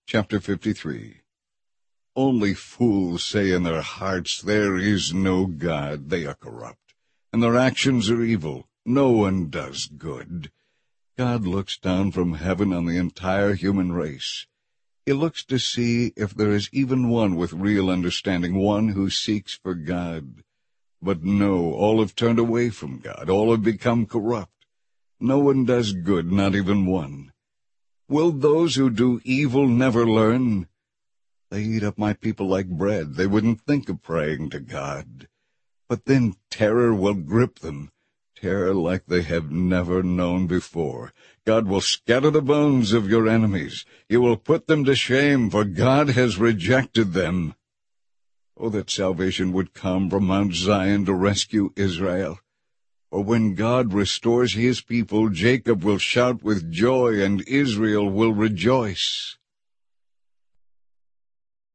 Chapter 53. Only fools say in their hearts, "There is no God." They are corrupt, and their actions are evil. No one does good. God looks down from heaven on the entire human race. He looks to see if there is even one with real understanding, one who seeks for God. But no, all have turned away from God. All have become corrupt. No one does good, not even one. Will those who do evil never learn? They eat up my people like bread. They wouldn't think of praying to God. But then terror will grip them, terror like they have never known before. God will scatter the bones of your enemies. You will put them to shame, for God has rejected them. Oh, that salvation would come from Mount Zion to rescue Israel. For when God restores his people, Jacob will shout with joy, and Israel will rejoice.